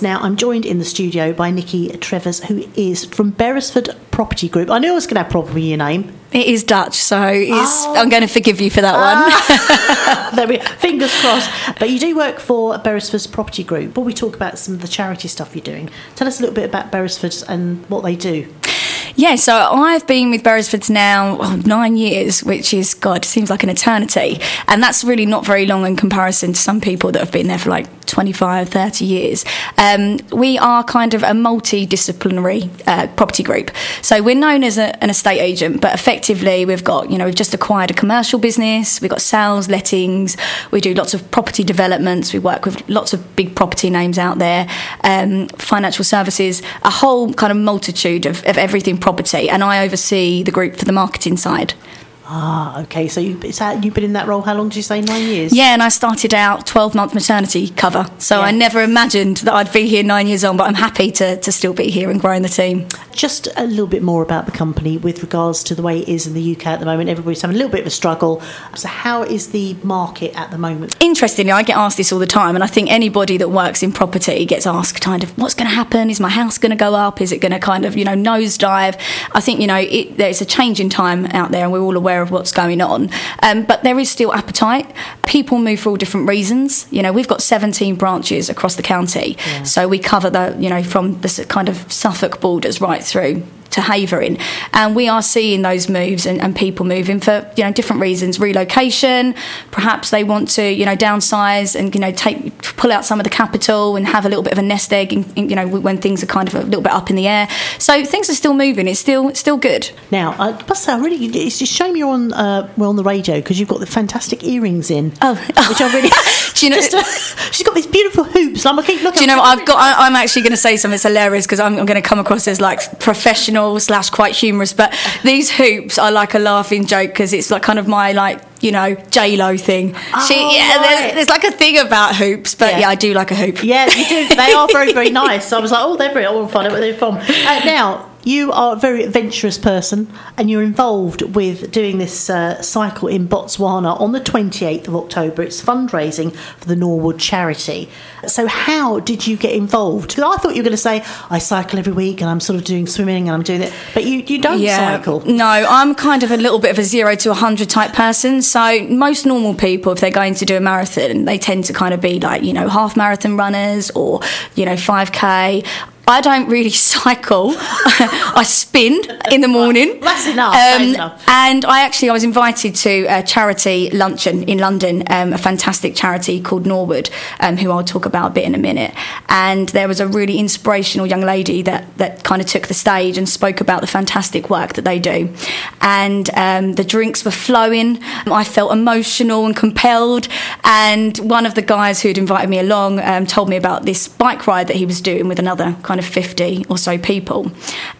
Now, I'm joined in the studio by Nikki Trevors, who is from Beresford Property Group. I knew I was going to have a problem with your name. It is Dutch, so I'm going to forgive you for that one. There we go. Fingers crossed. But you do work for Beresford's Property Group. Before we talk about some of the charity stuff you're doing, tell us a little bit about Beresford's and what they do. Yeah, so I've been with Beresford's now 9 years, which is, God, seems like an eternity. And that's really not very long in comparison to some people that have been there for like 25, 30 years. We are kind of a multidisciplinary property group. So we're known as an estate agent, but effectively we've just acquired a commercial business, we've got sales, lettings, we do lots of property developments, we work with lots of big property names out there, financial services, a whole kind of multitude of everything property, and I oversee the group for the marketing side. Ah, okay. So you've been in that role, how long did you say, 9 years? Yeah, and I started out 12-month maternity cover. So yeah. I never imagined that I'd be here 9 years on, but I'm happy to still be here and growing the team. Just a little bit more about the company with regards to the way it is in the UK at the moment. Everybody's having a little bit of a struggle. So how is the market at the moment? Interestingly, I get asked this all the time, and I think anybody that works in property gets asked kind of, what's going to happen? Is my house going to go up? Is it going to kind of, nosedive? I think, there's a change in time out there, and we're all aware of what's going on, but there is still appetite. People move for all different reasons. We've got 17 branches across the county, so we cover from the kind of Suffolk borders right through to Havering, and we are seeing those moves and people moving for different reasons. Relocation, perhaps they want to downsize and pull out some of the capital and have a little bit of a nest egg when things are kind of a little bit up in the air. So things are still moving. It's still good. Now I must say, it's a shame we're on the radio, because you've got the fantastic earrings in. Which I really she's got these beautiful hoops. I'm gonna keep looking. Do you know I'm actually going to say something that's hilarious, because I'm going to come across as like professional / quite humorous, but these hoops are like a laughing joke, because it's like kind of my J-Lo thing. There's like a thing about hoops, but I do like a hoop. Yeah, you do. They are very, very nice. So I was like, they're very, I want to find out where they're from. Now, you are a very adventurous person, and you're involved with doing this cycle in Botswana on the 28th of October. It's fundraising for the Norwood charity. So how did you get involved? Because I thought you were going to say, I cycle every week and I'm sort of doing swimming and I'm doing it. But you don't cycle. No, I'm kind of a little bit of a 0 to 100 type person. So most normal people, if they're going to do a marathon, they tend to kind of be like, half marathon runners or, 5K. I don't really cycle. I spin in the morning. That's enough. And I was invited to a charity luncheon in London, a fantastic charity called Norwood, who I'll talk about a bit in a minute. And there was a really inspirational young lady that kind of took the stage and spoke about the fantastic work that they do. And the drinks were flowing. I felt emotional and compelled. And one of the guys who'd invited me along told me about this bike ride that he was doing with another kind of 50 or so people.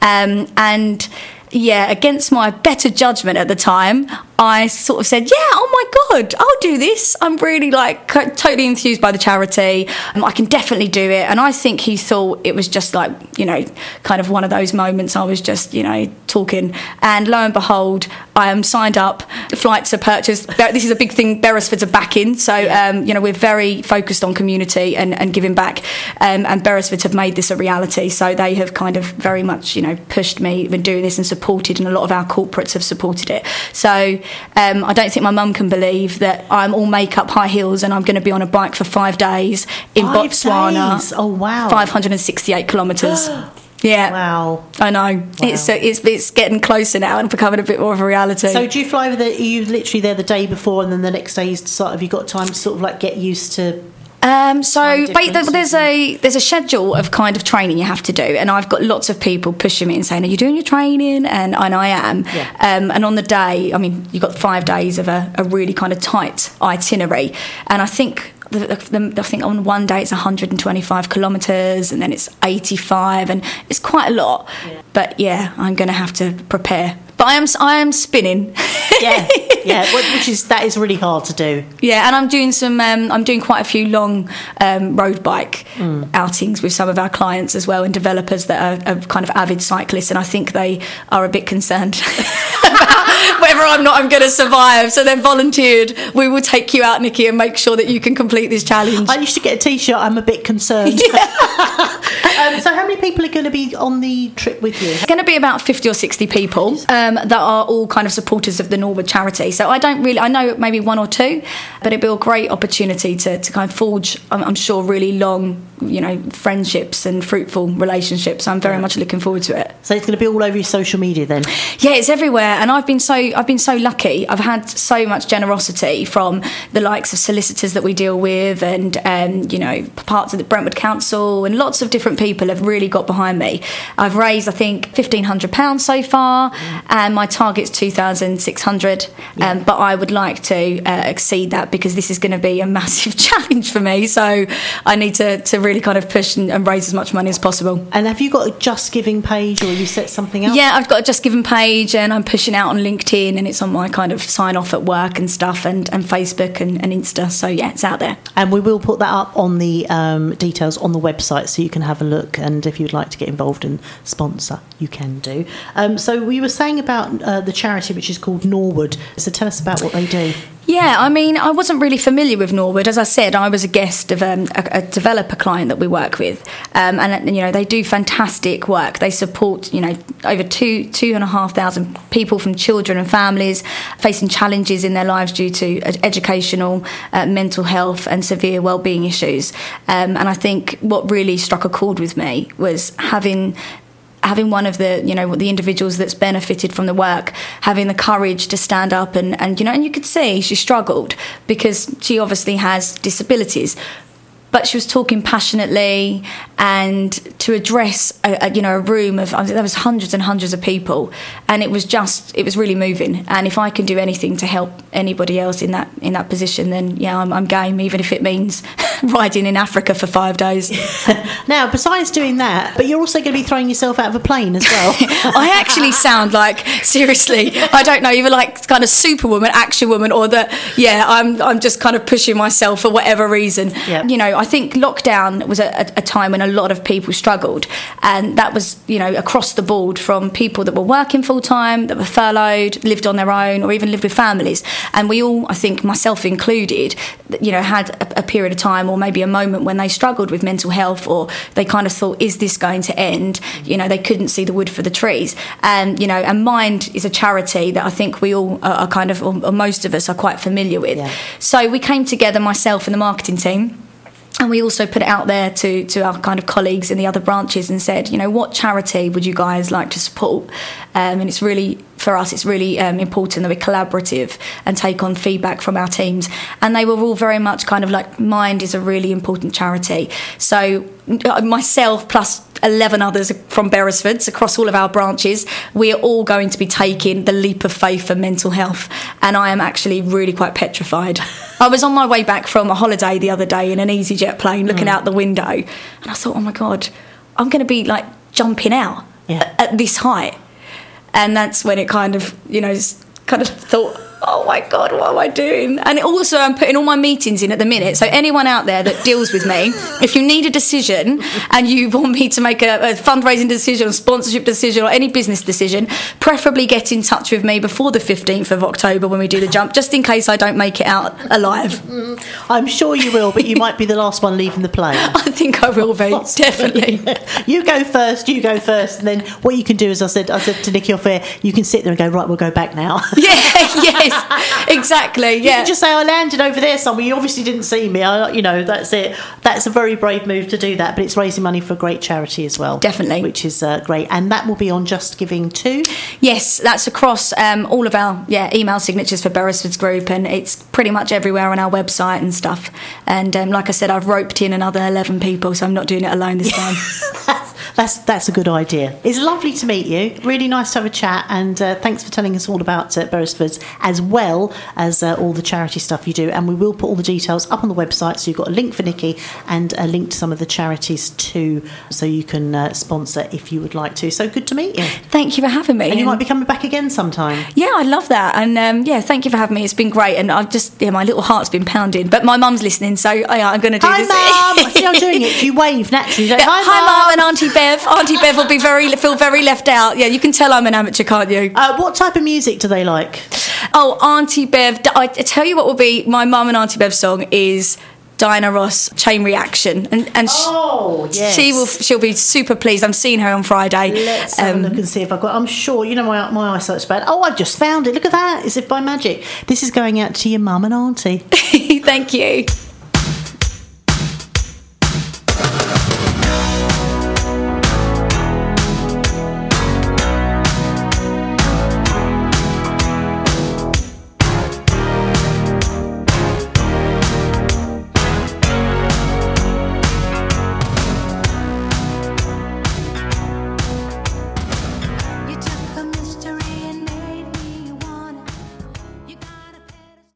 Against my better judgment at the time, I sort of said, oh my God, I'll do this. I'm really totally enthused by the charity. I can definitely do it. And I think he thought it was just kind of one of those moments I was just, talking. And lo and behold, I am signed up. The flights are purchased. This is a big thing Beresford's are backing. So, we're very focused on community and giving back. And Beresford have made this a reality. So they have kind of very much, pushed me in doing this and supported, and a lot of our corporates have supported it. So I don't think my mum can believe that I'm all makeup, high heels, and I'm going to be on a bike for 5 days in Botswana. Days. Oh, wow. 568 kilometres. Yeah. Wow. I know. Wow. It's getting closer now and becoming a bit more of a reality. So do you fly over there? Are you literally there the day before, and then the next day have you got time to sort of get used to? There's a schedule of kind of training you have to do, and I've got lots of people pushing me and saying, are you doing your training? And I am. Yeah. And on the day, you've got 5 days of a really kind of tight itinerary, and I think on one day it's 125 kilometres, and then it's 85, and it's quite a lot. Yeah. But I'm going to have to prepare. But I am spinning. Yeah, that is really hard to do. Yeah, and I'm doing quite a few long road bike outings with some of our clients as well, and developers that are kind of avid cyclists, and I think they are a bit concerned whether I'm going to survive. So they've volunteered. We will take you out, Nikki, and make sure that you can complete this challenge. I used to get a T-shirt. I'm a bit concerned. So how many people are going to be on the trip with you? It's going to be about 50 or 60 people that are all kind of supporters of the Norwood charity. So I know maybe one or two, but it'll be a great opportunity to kind of forge, I'm sure, really long, friendships and fruitful relationships. I'm very much looking forward to it. So it's going to be all over your social media then? Yeah, it's everywhere, and I've been so lucky. I've had so much generosity from the likes of solicitors that we deal with, and parts of the Brentwood Council, and lots of different people have really got behind me. I've raised, I think, £1,500 so far, and my target's £2,600. But I would like to exceed that, because this is going to be a massive challenge for me. So I need to really kind of push and raise as much money as possible. And have you got a Just Giving page, or you set something up? Yeah, I've got a Just Giving page, and I'm pushing out on LinkedIn, and it's on my kind of sign off at work and stuff, and Facebook and Insta. So yeah, it's out there. And we will put that up on the details on the website, so you can have a look, and if you'd like to get involved and sponsor, you can do. So we were saying about the charity, which is called Norwood. So tell us about what they do. Yeah, I mean, I wasn't really familiar with Norwood. As I said, I was a guest of a developer client that we work with, and they do fantastic work. They support over 2,500 people, from children and families facing challenges in their lives due to educational, mental health and severe wellbeing issues. And I think what really struck a chord with me was having one of the the individuals that's benefited from the work having the courage to stand up and you could see she struggled, because she obviously has disabilities, but she was talking passionately, and to address a room of, there was hundreds and hundreds of people, and it was really moving. And if I can do anything to help anybody else in that position, then yeah, I'm game, even if it means riding in Africa for 5 days. Now, besides doing that, but you're also going to be throwing yourself out of a plane as well. I actually sound like, seriously, I don't know, either like kind of Superwoman, Action Woman, or that, yeah, I'm just kind of pushing myself for whatever reason. Yep. I think lockdown was a time when a lot of people struggled, and that was, across the board, from people that were working full time, that were furloughed, lived on their own, or even lived with families. And we all, I think myself included, had a period of time, or maybe a moment, when they struggled with mental health, or they kind of thought, is this going to end? They couldn't see the wood for the trees. And, and Mind is a charity that I think we all are kind of, or most of us are quite familiar with. Yeah. So we came together, myself and the marketing team, and we also put it out there to our kind of colleagues in the other branches and said, what charity would you guys like to support? And it's really, for us, it's really important that we're collaborative and take on feedback from our teams. And they were all very much kind of like, Mind is a really important charity. So myself plus 11 others from Beresford's across all of our branches, we are all going to be taking the leap of faith for mental health. And I am actually really quite petrified. I was on my way back from a holiday the other day in an EasyJet plane, looking out the window, and I thought, oh my God, I'm going to be like jumping out at this height. And that's when it kind of, thought, oh my God, what am I doing? And also, I'm putting all my meetings in at the minute. So anyone out there that deals with me, if you need a decision and you want me to make a fundraising decision, or sponsorship decision, or any business decision, preferably get in touch with me before the 15th of October when we do the jump, just in case I don't make it out alive. I'm sure you will, but you might be the last one leaving the plane. I think I will be, definitely. You go first, and then what you can do is, I said to Nikki off air, you can sit there and go, right, we'll go back now. Yes, exactly. You can just say, I landed over there somewhere, you obviously didn't see me. That's it. That's a very brave move to do that, but it's raising money for a great charity as well. Definitely. Which is great. And that will be on Just Giving too? Yes, that's across all of our email signatures for Beresford's Group, and it's pretty much everywhere on our website and stuff. And like I said, I've roped in another 11 people, so I'm not doing it alone this time. That's a good idea. It's lovely to meet you. Really nice to have a chat, and thanks for telling us all about Beresford's, as well as all the charity stuff you do. And we will put all the details up on the website, so you've got a link for Nikki and a link to some of the charities too, so you can sponsor if you would like to. So good to meet you. Thank you for having me. And you might be coming back again sometime. Yeah, I'd love that. And thank you for having me. It's been great, and I've just my little heart's been pounding. But my mum's listening, so I'm going to do this. Hi, Mum. See, I'm doing it. You wave naturally. Hi, Mum and Auntie Beth. Bev. Auntie Bev will feel very left out. Yeah, you can tell I'm an amateur, can't you? What type of music do they like? Oh, Auntie Bev. I tell you what will be my mum and Auntie Bev's song is Diana Ross, Chain Reaction, and yes. she'll be super pleased. I'm seeing her on Friday. Let's have a look and see if I've got. I'm sure my eyesight's bad. Oh, I've just found it. Look at that, as if by magic. This is going out to your mum and auntie. Thank you.